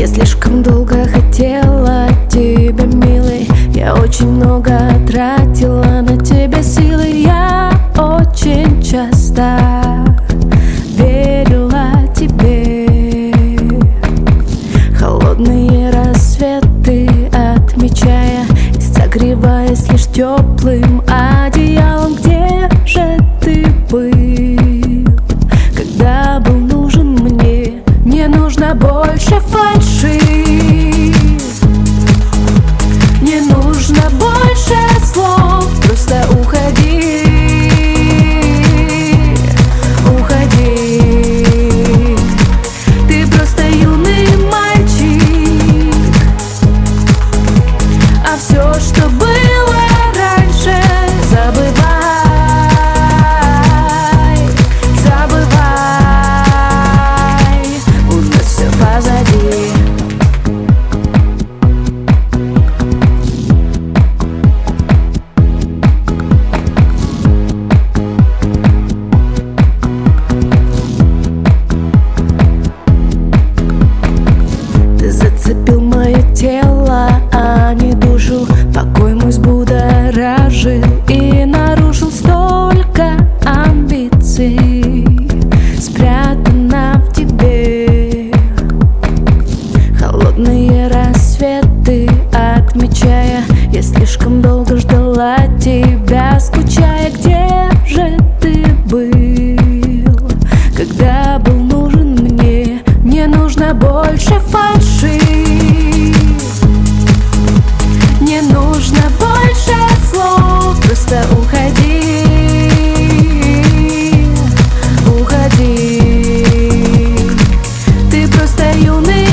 Я слишком долго хотела тебя, милый. Я очень много тратила на тебя силы. Я очень часто верила тебе. Холодные рассветы отмечая, и согреваясь лишь теплым одеялом. Где же ты был, когда был нужен мне? Не нужно больше фальши, не нужно больше слов. Просто уходи, уходи. Ты просто юный мальчик, а все, что было раньше, забывай, забывай. У нас все позади. Ты зацепил мое тело, а не душу. Покой мой взбудоражил и нарушил. Столько амбиций спрятано в тебе. Холодные рассветы отмечая, я слишком долго ждала тебя, скучая. Где же ты был, когда был нужен мне? Не нужно больше фальши, не нужно больше слов. Просто уходи, уходи. Ты просто юный